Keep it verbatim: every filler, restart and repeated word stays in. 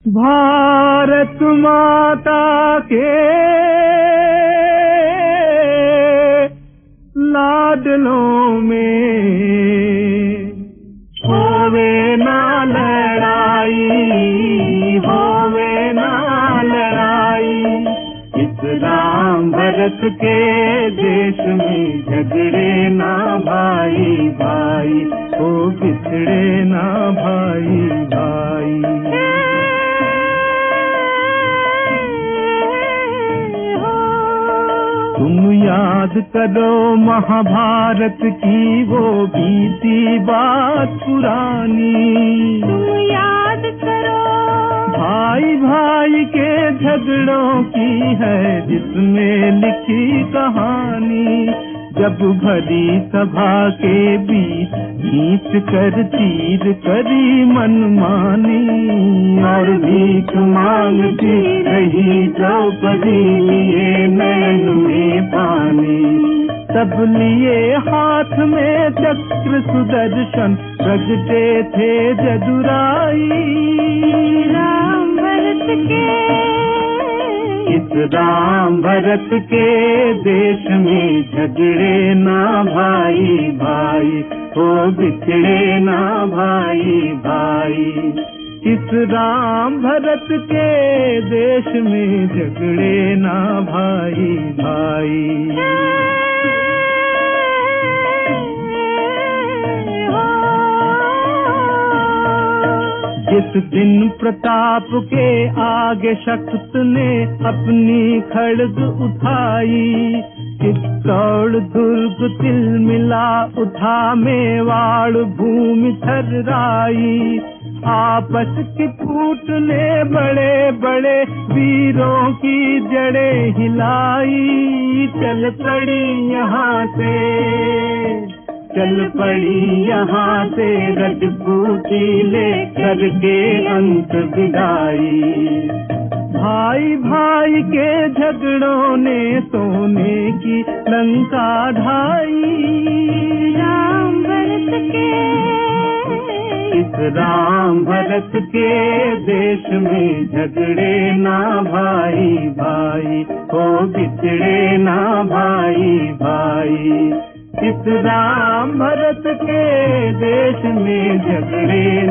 भारत माता के लाडलों में होवे ना लड़ाई, होवे ना लड़ाई। इस राम भरत के देश में झगड़े ना भाई भाई, ओ बिछड़े ना भाई भाई। तुम याद करो महाभारत की वो बीती बात पुरानी, तुम याद करो भाई भाई के झगड़ों की है जिसमें लिखी कहानी। जब भरी सभा के बीच खींच कर तीर करी मनमानी, और भीख मांगती रही द्रौपदी लिए नैन में पानी। तब लिए हाथ में चक्र सुदर्शन प्रगटे थे जदुराई। राम भरत के इस राम भरत के देश में झगड़े ना भाई भाई, हो बिछड़े ना भाई भाई। इस राम भरत के देश में झगड़े ना भाई भाई। जिस दिन प्रताप के आगे शक्त ने अपनी खड्ग उठाई, चित्तौड़ दुर्ग तिलमिला उठा मेवाड़ भूमि थर्राई। आपस की फूट ने बड़े बड़े वीरों की जड़ें हिलाई। चल पड़ी यहाँ से चल पड़ी यहाँ से रजपूती ले करके अंत विदाई। भाई भाई के झगड़ों ने सोने की लंका ढाई। राम भरत के इस राम भरत के देश में झगड़े ना भाई भाई, हो बिछड़े ना भाई भाई। इस राम भरत के देश में झगड़े